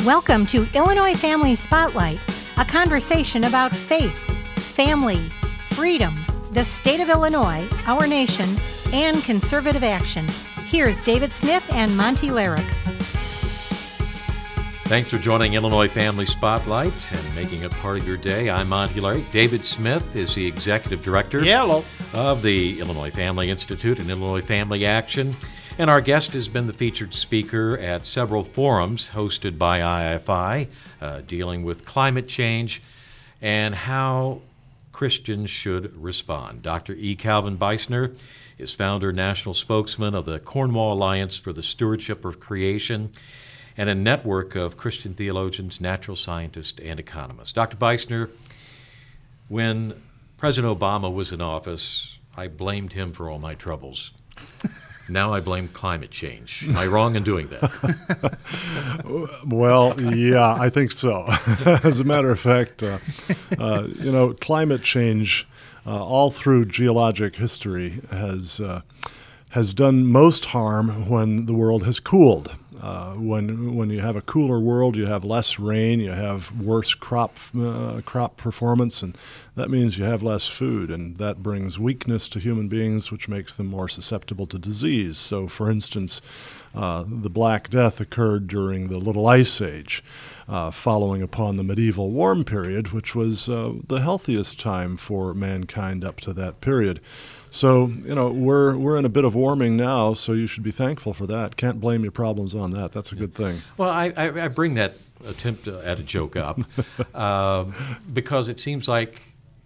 Welcome to Illinois Family Spotlight, a conversation about faith, family, freedom, the state of Illinois, our nation, and conservative action. Here's David Smith and Monty Larrick. Thanks for joining Illinois Family Spotlight and making it part of your day. I'm Monty Larrick. David Smith is the Executive Director of the Illinois Family Institute and Illinois Family Action. And our guest has been the featured speaker at several forums hosted by IFI dealing with climate change and how Christians should respond. Dr. E. Calvin Beisner is founder and national spokesman of the Cornwall Alliance for the Stewardship of Creation and a network of Christian theologians, natural scientists, and economists. Dr. Beisner, when President Obama was in office, I blamed him for all my troubles. Now I blame climate change. Am I wrong in doing that? Well, yeah, I think so. As a matter of fact, climate change all through geologic history has done most harm when the world has cooled. When you have a cooler world, you have less rain, you have worse crop performance, and that means you have less food, and that brings weakness to human beings, which makes them more susceptible to disease. So, for instance, the Black Death occurred during the Little Ice Age, following upon the medieval warm period, which was the healthiest time for mankind up to that period. So, we're in a bit of warming now, so you should be thankful for that. Can't blame your problems on that. That's a good thing. Well, I bring that attempt at a joke up because it seems like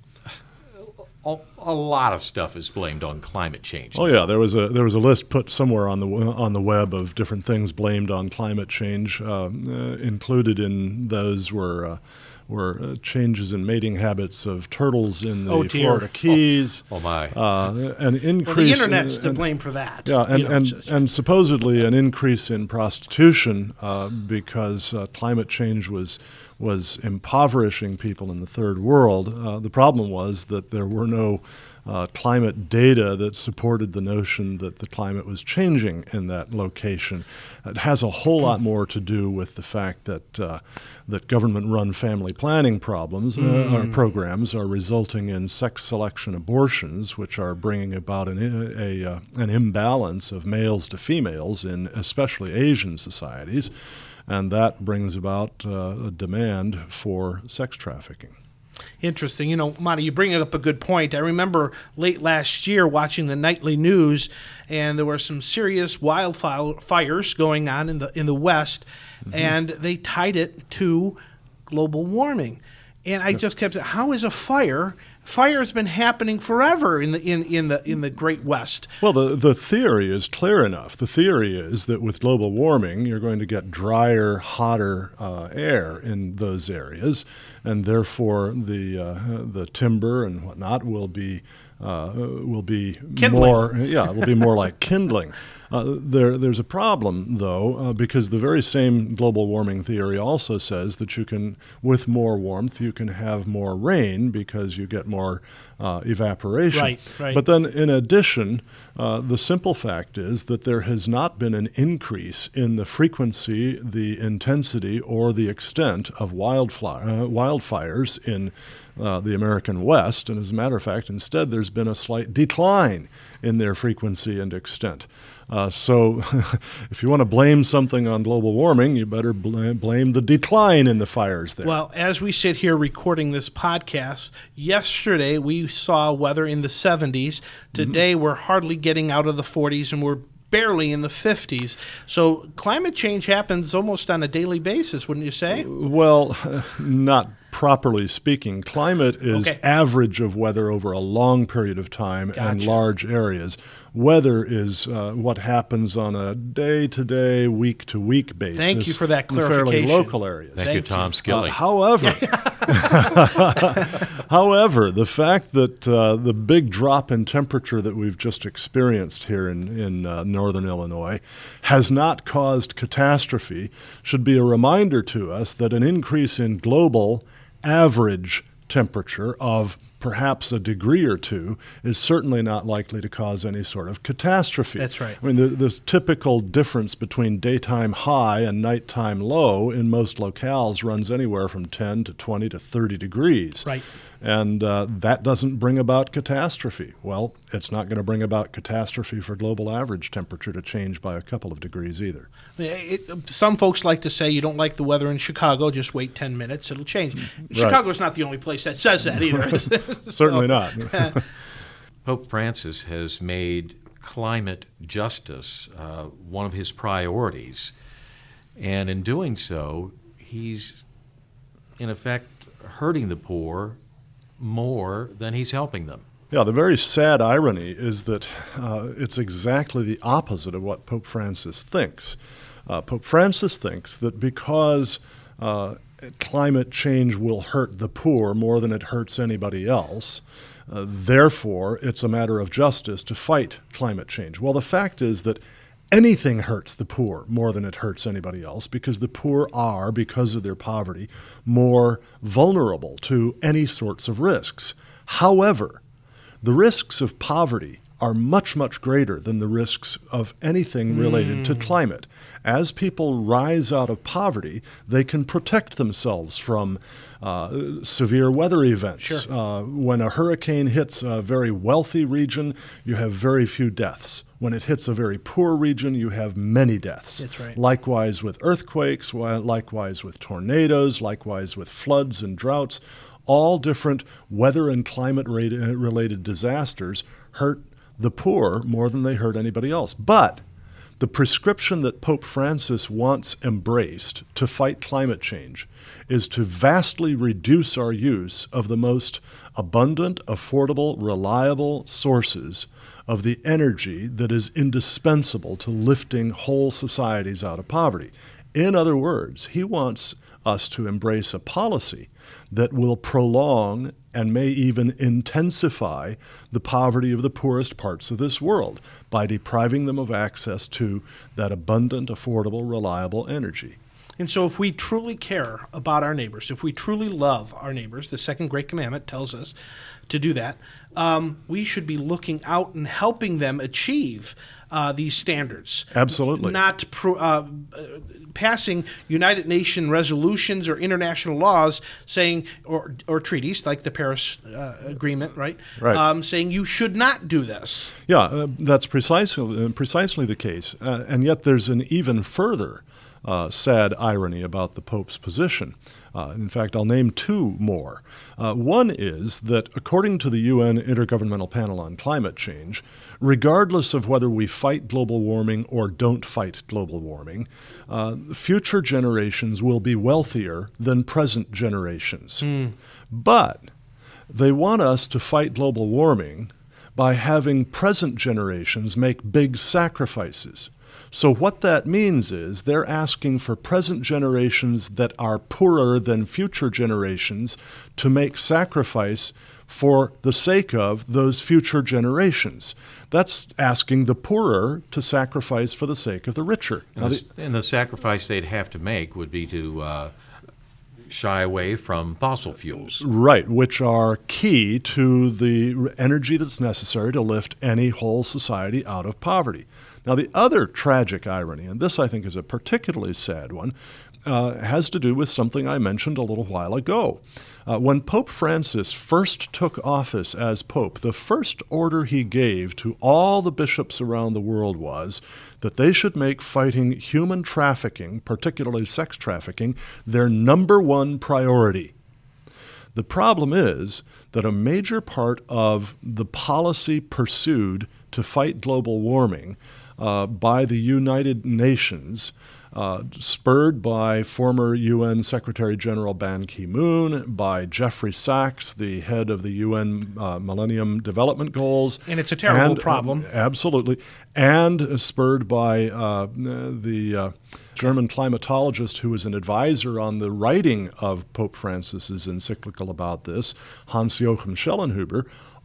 a lot of stuff is blamed on climate change. Oh yeah, there was a list put somewhere on the web of different things blamed on climate change. Included in those were changes in mating habits of turtles in the Florida Keys. Oh my! An increase. Well, the internet's to blame for that. Yeah, and supposedly an increase in prostitution because climate change was impoverishing people in the third world. The problem was that there were no climate data that supported the notion that the climate was changing in that location. It has a whole lot more to do with the fact that government-run family planning programs are resulting in sex selection abortions, which are bringing about an imbalance of males to females in especially Asian societies, and that brings about a demand for sex trafficking. Interesting. Monty, you bring up a good point. I remember late last year watching the nightly news, and there were some serious wildfires going on in the West, and they tied it to global warming. And I just kept saying, how is a fire? Fire has been happening forever in the Great West. Well, the theory is clear enough. The theory is that with global warming, you're going to get drier, hotter air in those areas, and therefore the timber and whatnot will be more like kindling. There's a problem, though, because the very same global warming theory also says that with more warmth, you can have more rain because you get more evaporation. Right. But then, in addition, the simple fact is that there has not been an increase in the frequency, the intensity, or the extent of wildfires in the American West. And as a matter of fact, instead, there's been a slight decline in their frequency and extent. So if you want to blame something on global warming, you better blame the decline in the fires there. Well, as we sit here recording this podcast, yesterday we saw weather in the 70s. Today we're hardly getting out of the 40s, and we're barely in the 50s. So climate change happens almost on a daily basis, wouldn't you say? Well, not properly speaking. Climate is average of weather over a long period of time and large areas. Weather is what happens on a day-to-day, week-to-week basis. Thank you for that clarification. In fairly local areas. Thank you, Tom Skilling. However, the fact that the big drop in temperature that we've just experienced here in northern Illinois has not caused catastrophe should be a reminder to us that an increase in global average temperature of perhaps a degree or two is certainly not likely to cause any sort of catastrophe. That's right. I mean, the typical difference between daytime high and nighttime low in most locales runs anywhere from 10 to 20 to 30 degrees. Right. And that doesn't bring about catastrophe. Well, it's not going to bring about catastrophe for global average temperature to change by a couple of degrees either. Some folks like to say you don't like the weather in Chicago, just wait 10 minutes, it'll change. Right. Chicago's not the only place that says that either. Certainly not. Pope Francis has made climate justice one of his priorities. And in doing so, he's, in effect, hurting the poor more than he's helping them. Yeah, the very sad irony is that it's exactly the opposite of what Pope Francis thinks. Pope Francis thinks that because climate change will hurt the poor more than it hurts anybody else, therefore it's a matter of justice to fight climate change. Well, the fact is that anything hurts the poor more than it hurts anybody else, because the poor are, because of their poverty, more vulnerable to any sorts of risks. However, the risks of poverty are much, much greater than the risks of anything related to climate. As people rise out of poverty, they can protect themselves from severe weather events. Sure. When a hurricane hits a very wealthy region, you have very few deaths. When it hits a very poor region, you have many deaths. That's right. Likewise with earthquakes, likewise with tornadoes, likewise with floods and droughts. All different weather and climate-related disasters hurt the poor more than they hurt anybody else. But the prescription that Pope Francis wants embraced to fight climate change is to vastly reduce our use of the most abundant, affordable, reliable sources of the energy that is indispensable to lifting whole societies out of poverty. In other words, he wants us to embrace a policy that will prolong and may even intensify the poverty of the poorest parts of this world by depriving them of access to that abundant, affordable, reliable energy. And so if we truly care about our neighbors, if we truly love our neighbors, the second great commandment tells us to do that, we should be looking out and helping them achieve these standards. Absolutely. Not passing United Nations resolutions or international laws saying, or treaties like the Paris Agreement, right? Saying you should not do this. Yeah, that's precisely the case. And yet there's an even further sad irony about the Pope's position. In fact, I'll name two more. One is that according to the UN Intergovernmental Panel on Climate Change, regardless of whether we fight global warming or don't fight global warming, future generations will be wealthier than present generations. But they want us to fight global warming by having present generations make big sacrifices. So what that means is they're asking for present generations that are poorer than future generations to make sacrifice for the sake of those future generations. That's asking the poorer to sacrifice for the sake of the richer. And the sacrifice they'd have to make would be to shy away from fossil fuels. Right, which are key to the energy that's necessary to lift any whole society out of poverty. Now, the other tragic irony, and this I think is a particularly sad one, has to do with something I mentioned a little while ago. When Pope Francis first took office as Pope, the first order he gave to all the bishops around the world was that they should make fighting human trafficking, particularly sex trafficking, their number one priority. The problem is that a major part of the policy pursued to fight global warming by the United Nations, spurred by former UN Secretary General Ban Ki-moon, by Jeffrey Sachs, the head of the UN Millennium Development Goals. And it's a terrible problem. Absolutely. And spurred by the German climatologist who was an advisor on the writing of Pope Francis's encyclical about this, Hans-Joachim Schellenhuber.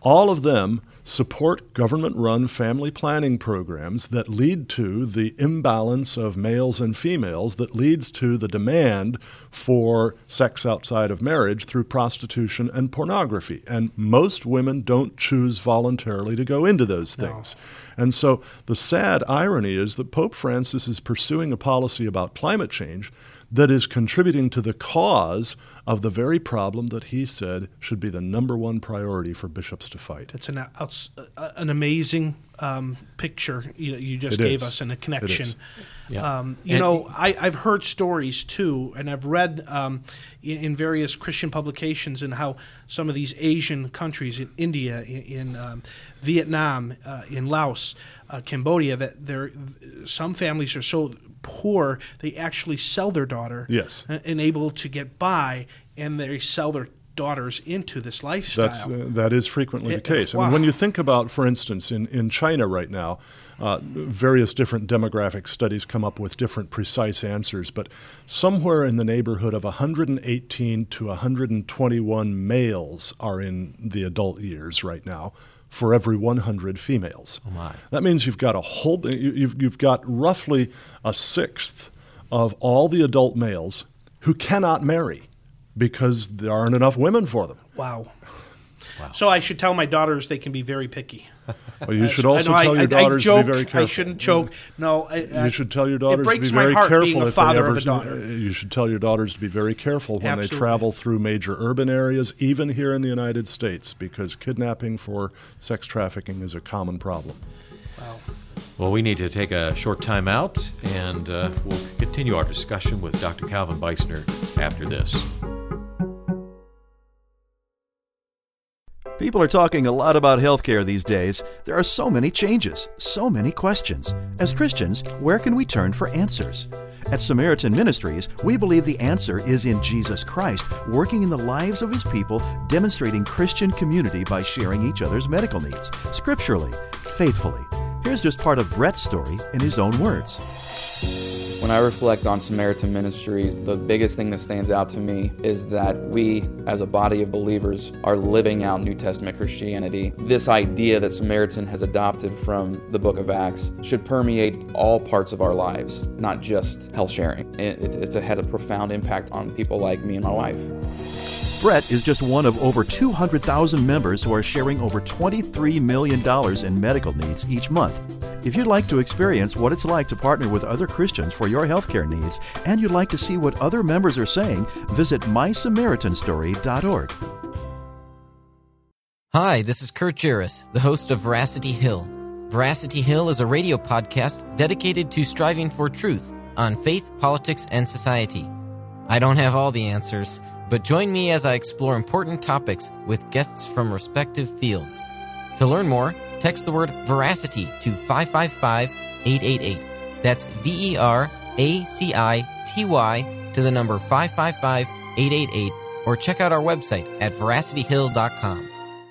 all of them support government-run family planning programs that lead to the imbalance of males and females that leads to the demand for sex outside of marriage through prostitution and pornography. And most women don't choose voluntarily to go into those things. No. And so the sad irony is that Pope Francis is pursuing a policy about climate change that is contributing to the cause of the very problem that he said should be the number one priority for bishops to fight. It's an amazing picture you just gave us, and a connection. Yeah. I've heard stories too, and I've read in various Christian publications and how some of these Asian countries, in India, in Vietnam, in Laos, Cambodia, that some families are so poor they actually sell their daughter, yes, and able to get by, and they sell their daughters into this lifestyle. That is frequently the case. Wow. I mean, when you think about, for instance, in China right now, various different demographic studies come up with different precise answers, but somewhere in the neighborhood of 118 to 121 males are in the adult years right now for every 100 females. Oh my. That means you've got you've got roughly a sixth of all the adult males who cannot marry because there aren't enough women for them. Wow. So I should tell my daughters they can be very picky. Well, you should also tell your daughters to be very careful. I shouldn't joke. No, you should tell your daughters to be very careful if they ever. You should tell your daughters to be very careful when they travel through major urban areas, even here in the United States, because kidnapping for sex trafficking is a common problem. Wow. Well, we need to take a short time out, and we'll continue our discussion with Dr. Calvin Beisner after this. People are talking a lot about healthcare these days. There are so many changes, so many questions. As Christians, where can we turn for answers? At Samaritan Ministries, we believe the answer is in Jesus Christ, working in the lives of His people, demonstrating Christian community by sharing each other's medical needs, scripturally, faithfully. Here's just part of Brett's story in his own words. When I reflect on Samaritan Ministries, the biggest thing that stands out to me is that we, as a body of believers, are living out New Testament Christianity. This idea that Samaritan has adopted from the book of Acts should permeate all parts of our lives, not just health sharing. It has a profound impact on people like me and my wife. Brett is just one of over 200,000 members who are sharing over $23 million in medical needs each month. If you'd like to experience what it's like to partner with other Christians for your healthcare needs, and you'd like to see what other members are saying, visit mysamaritanstory.org. Hi, this is Kurt Juris, the host of Veracity Hill. Veracity Hill is a radio podcast dedicated to striving for truth on faith, politics, and society. I don't have all the answers, but join me as I explore important topics with guests from respective fields. To learn more, text the word veracity to 555-888. That's VERACITY to the number 555-888, or check out our website at veracityhill.com.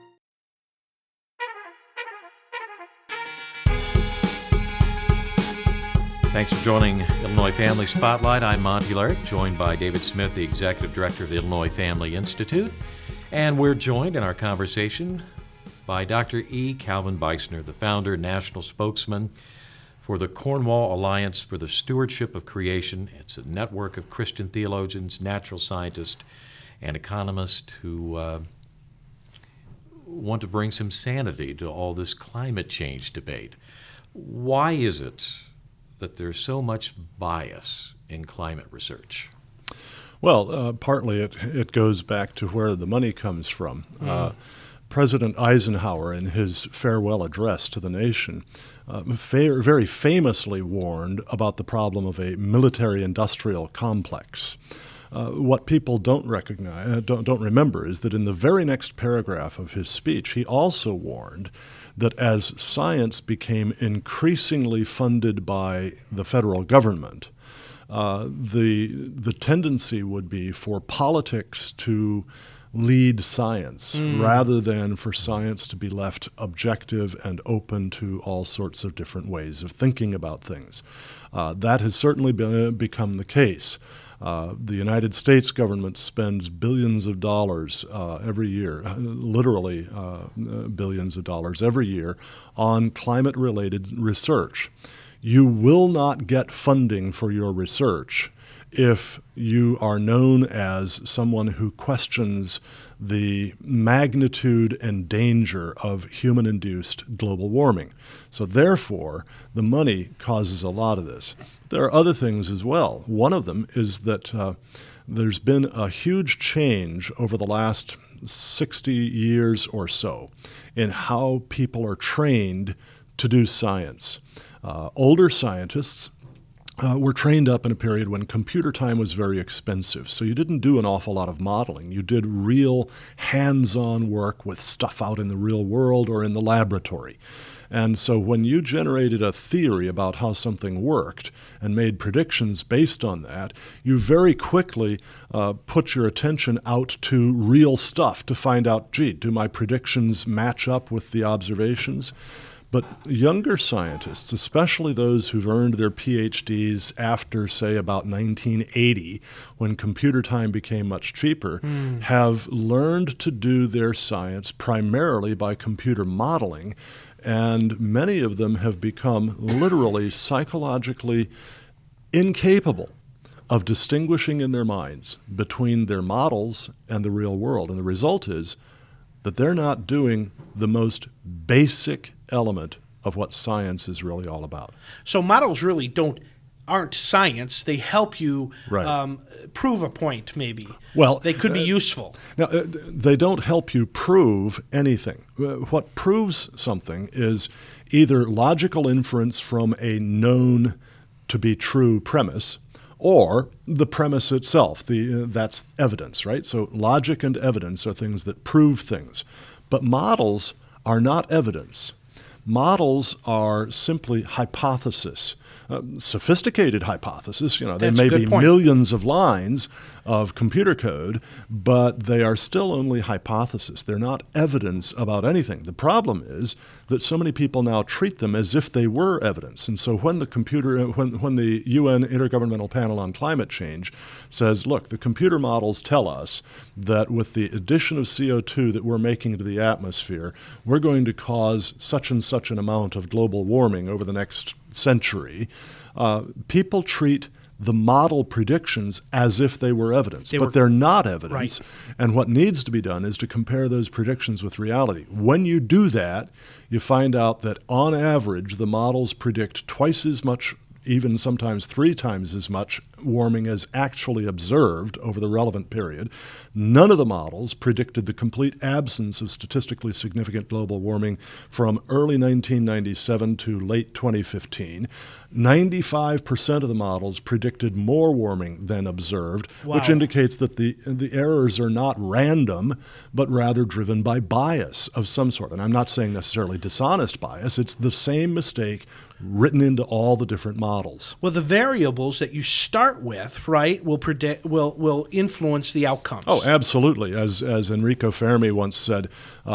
Thanks for joining Illinois Family Spotlight. I'm Monty Larrick, joined by David Smith, the Executive Director of the Illinois Family Institute. And we're joined in our conversation by Dr. E. Calvin Beisner, the founder and national spokesman for the Cornwall Alliance for the Stewardship of Creation. It's a network of Christian theologians, natural scientists, and economists who want to bring some sanity to all this climate change debate. Why is it that there's so much bias in climate research? Well, partly it goes back to where the money comes from. President Eisenhower, in his farewell address to the nation, very famously warned about the problem of a military-industrial complex. What people don't remember is that in the very next paragraph of his speech, he also warned that as science became increasingly funded by the federal government, the tendency would be for politics to lead science rather than for science to be left objective and open to all sorts of different ways of thinking about things. That has certainly become the case. The United States government spends billions of dollars every year, literally billions of dollars every year, on climate-related research. You will not get funding for your research if you are known as someone who questions the magnitude and danger of human-induced global warming. So therefore, the money causes a lot of this. There are other things as well. One of them is that there's been a huge change over the last 60 years or so in how people are trained to do science. Older scientists were trained up in a period when computer time was very expensive. So you didn't do an awful lot of modeling. You did real hands-on work with stuff out in the real world or in the laboratory. And so when you generated a theory about how something worked and made predictions based on that, you very quickly put your attention out to real stuff to find out, gee, do my predictions match up with the observations? But younger scientists, especially those who've earned their PhDs after, say, about 1980, when computer time became much cheaper, have learned to do their science primarily by computer modeling, and many of them have become literally psychologically incapable of distinguishing in their minds between their models and the real world. And the result is that they're not doing the most basic element of what science is really all about. So models really aren't science. They help you prove a point, maybe. Well, they could be useful. Now, they don't help you prove anything. What proves something is either logical inference from a known to be true premise, or the premise itself. That's evidence, right? So logic and evidence are things that prove things. But models are not evidence. Models are simply hypothesis. Sophisticated hypothesis, they may be millions of lines of computer code, but they are still only hypothesis. They're not evidence about anything. The problem is that so many people now treat them as if they were evidence. And so when the UN Intergovernmental Panel on Climate Change says, look, the computer models tell us that with the addition of CO2 that we're making into the atmosphere, we're going to cause such and such an amount of global warming over the next century, people treat the model predictions as if they were evidence, but they're not evidence. Right. And what needs to be done is to compare those predictions with reality. When you do that, you find out that on average, the models predict twice as much, even sometimes 3 times as much warming as actually observed over the relevant period. None of the models predicted the complete absence of statistically significant global warming from early 1997 to late 2015. 95% of the models predicted more warming than observed, which indicates that the errors are not random, but rather driven by bias of some sort. And I'm not saying necessarily dishonest bias. It's the same mistake written into all the different models. Well, the variables that you start with, right, will influence the outcomes. Oh, absolutely. As Enrico Fermi once said,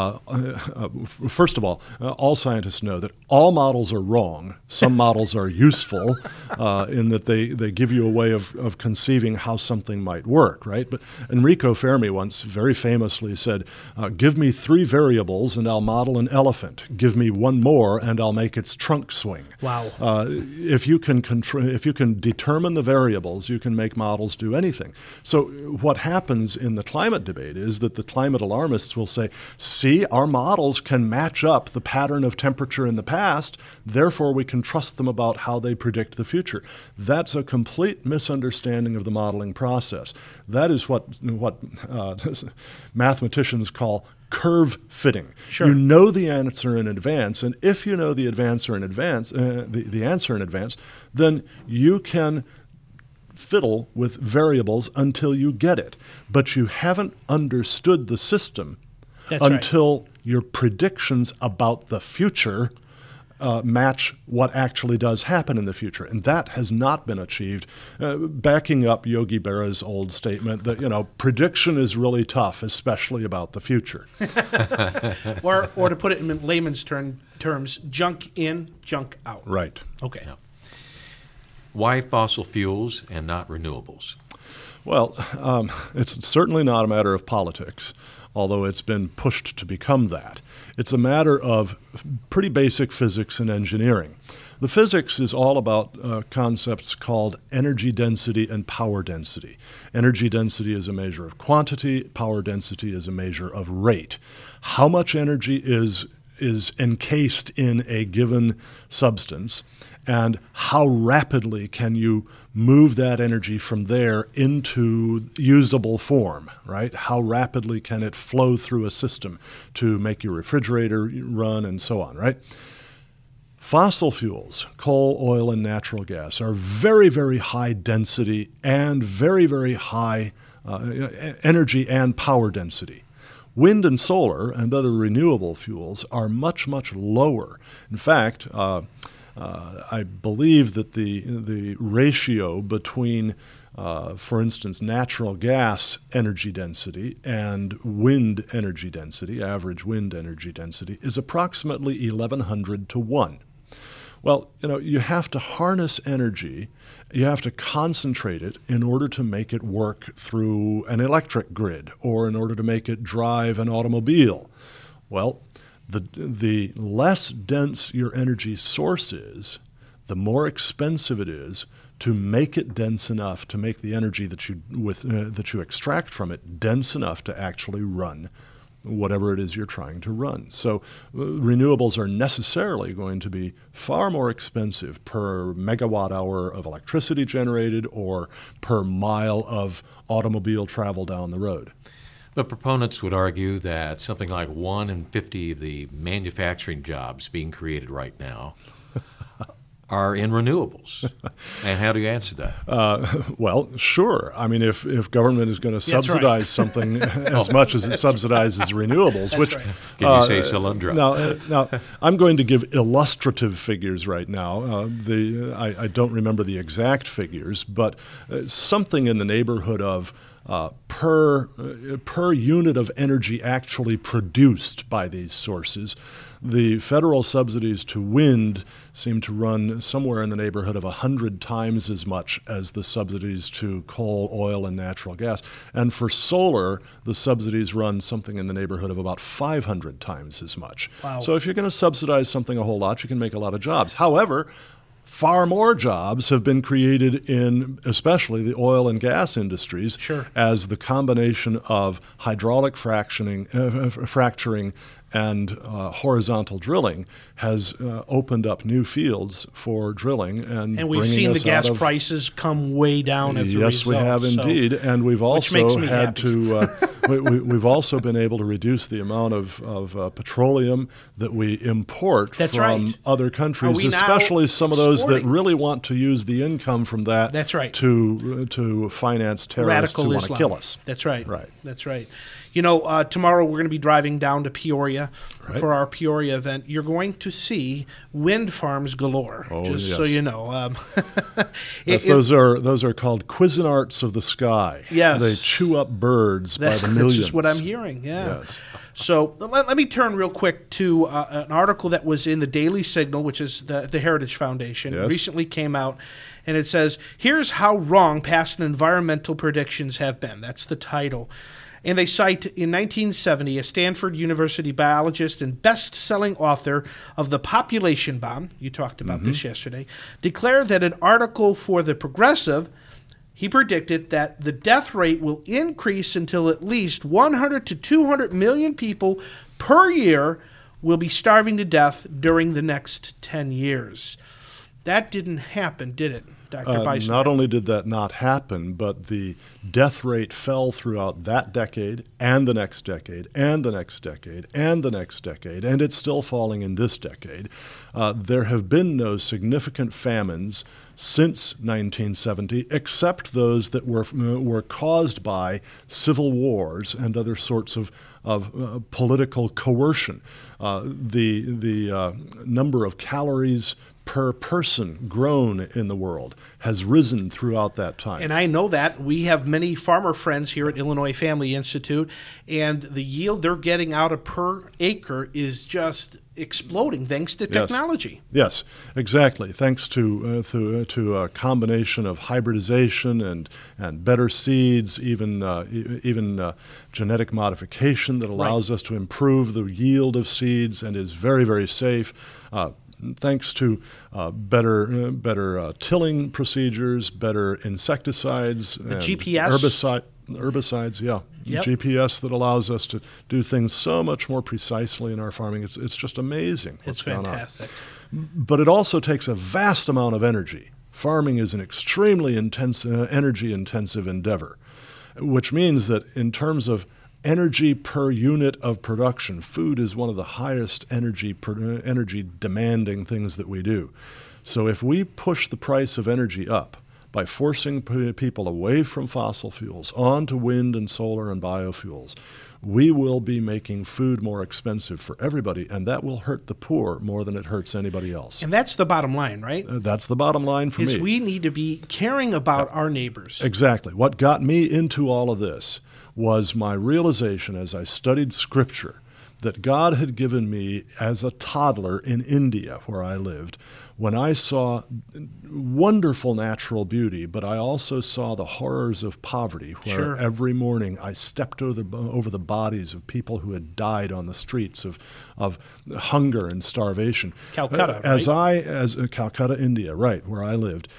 first of all scientists know that all models are wrong. Some models are useful in that they give you a way of conceiving how something might work, right? But Enrico Fermi once very famously said, give me 3 variables and I'll model an elephant. Give me 1 more and I'll make its trunk swing. Wow. If you can determine the variables, you can make models do anything. So what happens in the climate debate is that the climate alarmists will say, see, our models can match up the pattern of temperature in the past, therefore we can trust them about how they predict the future. That's a complete misunderstanding of the modeling process. That is what mathematicians call curve fitting. Sure. You know the answer in advance, and if you know the answer in advance, then you can fiddle with variables until you get it. But you haven't understood the system until your predictions about the future match what actually does happen in the future. And that has not been achieved. Backing up Yogi Berra's old statement that, prediction is really tough, especially about the future. or to put it in layman's terms, junk in, junk out. Right. Okay. Yeah. Why fossil fuels and not renewables? Well, it's certainly not a matter of politics, although it's been pushed to become that. It's a matter of pretty basic physics and engineering. The physics is all about concepts called energy density and power density. Energy density is a measure of quantity, power density is a measure of rate. How much energy is encased in a given substance, and how rapidly can you move that energy from there into usable form, right? How rapidly can it flow through a system to make your refrigerator run and so on, right? Fossil fuels, coal, oil, and natural gas, are very, very high density and very, very high energy and power density. Wind and solar and other renewable fuels are much, much lower. In fact, I believe that the ratio between, for instance, natural gas energy density and wind energy density, average wind energy density, is approximately 1,100 to 1. Well, you have to harness energy, you have to concentrate it in order to make it work through an electric grid or in order to make it drive an automobile. Well, the less dense your energy source is, the more expensive it is to make it dense enough to make the energy that you extract from it dense enough to actually run whatever it is you're trying to run. So renewables are necessarily going to be far more expensive per megawatt hour of electricity generated or per mile of automobile travel down the road. But proponents would argue that something like 1 in 50 of the manufacturing jobs being created right now are in renewables. And how do you answer that? Well, sure. I mean, if government is going to subsidize something as much as it subsidizes renewables, which... Right. Can you say Solyndra? Now, I'm going to give illustrative figures right now. I don't remember the exact figures, but something in the neighborhood of per unit of energy actually produced by these sources, the federal subsidies to wind seem to run somewhere in the neighborhood of 100 times as much as the subsidies to coal, oil, and natural gas. And for solar, the subsidies run something in the neighborhood of about 500 times as much. Wow. So if you're going to subsidize something a whole lot, you can make a lot of jobs. However, far more jobs have been created in especially the oil and gas industries as the combination of hydraulic fracturing and horizontal drilling has opened up new fields for drilling and we've seen the gas prices come way down as a result. Yes, we have indeed, and we've also had to we've also been able to reduce the amount of petroleum that we import from other countries, especially some of those that really want to use the income from that to finance terrorists who want to kill us. That's right. That's right. Tomorrow we're going to be driving down to Peoria for our Peoria event. You're going to see wind farms galore, so you know. Yes, those are called Cuisinarts of the sky. Yes. They chew up birds by the millions. That's just what I'm hearing, Yes. So let me turn real quick to an article that was in the Daily Signal, which is the Heritage Foundation. It recently came out, and it says, "Here's how wrong past environmental predictions have been." That's the title. And they cite, in 1970, a Stanford University biologist and best-selling author of The Population Bomb, you talked about this yesterday, declared that an article for The Progressive, he predicted that the death rate will increase until at least 100 to 200 million people per year will be starving to death during the next 10 years. That didn't happen, did it? Dr. Beisler. Not only did that not happen, but the death rate fell throughout that decade and the next decade and the next decade and the next decade, and it's still falling in this decade. There have been no significant famines since 1970, except those that were caused by civil wars and other sorts of political coercion. The number of calories per person grown in the world has risen throughout that time. And I know that. We have many farmer friends here at Illinois Family Institute, and the yield they're getting out of per acre is just exploding thanks to technology. Yes, exactly. Thanks to a combination of hybridization and better seeds, even genetic modification that allows us to improve the yield of seeds and is very, very safe. Thanks to better tilling procedures, better insecticides, the and GPS. Herbicides, yeah. Yep. GPS that allows us to do things so much more precisely in our farming. It's just amazing what's going on. It's fantastic. But it also takes a vast amount of energy. Farming is an extremely energy-intensive endeavor, which means that in terms of energy per unit of production, food is one of the highest energy demanding things that we do. So if we push the price of energy up by forcing people away from fossil fuels onto wind and solar and biofuels, we will be making food more expensive for everybody, and that will hurt the poor more than it hurts anybody else. And that's the bottom line, right? That's the bottom line for me. We need to be caring about our neighbors. Exactly. What got me into all of this was my realization as I studied Scripture that God had given me as a toddler in India, where I lived, when I saw wonderful natural beauty, but I also saw the horrors of poverty, where every morning I stepped over the bodies of people who had died on the streets of hunger and starvation. Calcutta, right? Calcutta, India, right, where I lived.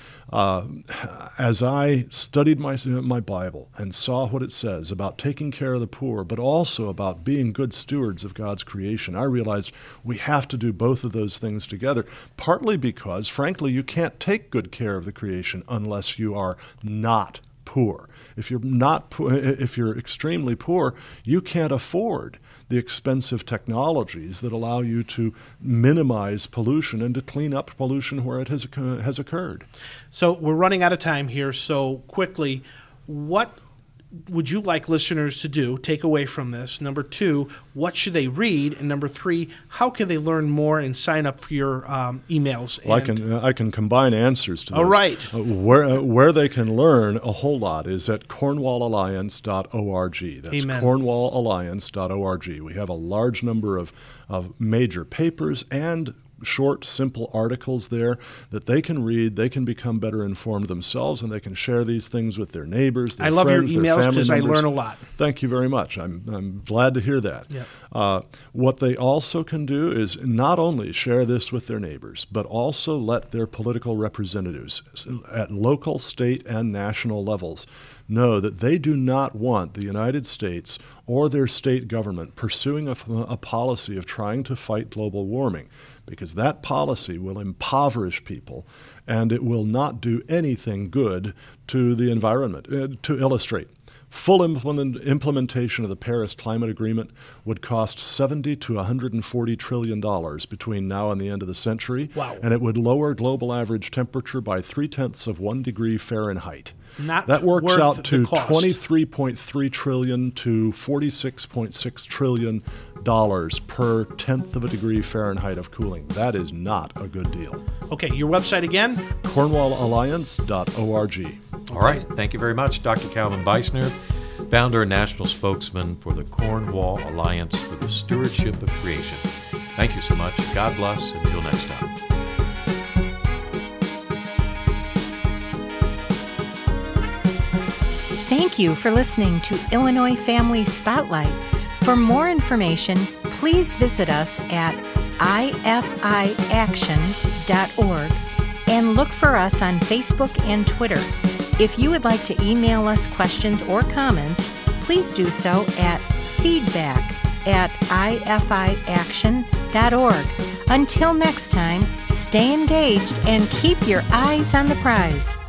As I studied my Bible and saw what it says about taking care of the poor, but also about being good stewards of God's creation, I realized we have to do both of those things together, partly because, frankly, you can't take good care of the creation unless you are not poor. If you're extremely poor, you can't afford the expensive technologies that allow you to minimize pollution and to clean up pollution where it has occurred. So we're running out of time here, so quickly, what would you like listeners to do, take away from this? Number 2, what should they read? And number 3, how can they learn more and sign up for your emails? Well, I can combine answers to those. All right. Where they can learn a whole lot is at cornwallalliance.org. That's Amen. cornwallalliance.org. We have a large number of major papers and short, simple articles there that they can read. They can become better informed themselves, and they can share these things with their neighbors, their friends, I love your emails because I learn a lot. Thank you very much. I'm glad to hear that. Yeah. What they also can do is not only share this with their neighbors, but also let their political representatives at local, state, and national levels know that they do not want the United States or their state government pursuing a policy of trying to fight global warming, because that policy will impoverish people and it will not do anything good to the environment. To illustrate, full implementation of the Paris Climate Agreement would cost $70 to $140 trillion between now and the end of the century. Wow. And it would lower global average temperature by 0.3 degrees Fahrenheit. That works out to $23.3 trillion to $46.6 trillion per 1/10 of a degree Fahrenheit of cooling. That is not a good deal. Okay, your website again? cornwallalliance.org. All right. Thank you very much, Dr. Calvin Beisner, founder and national spokesman for the Cornwall Alliance for the Stewardship of Creation. Thank you so much. God bless. Until next time. Thank you for listening to Illinois Family Spotlight. For more information, please visit us at ifiaction.org and look for us on Facebook and Twitter. If you would like to email us questions or comments, please do so at feedback@ifiaction.org. Until next time, stay engaged and keep your eyes on the prize.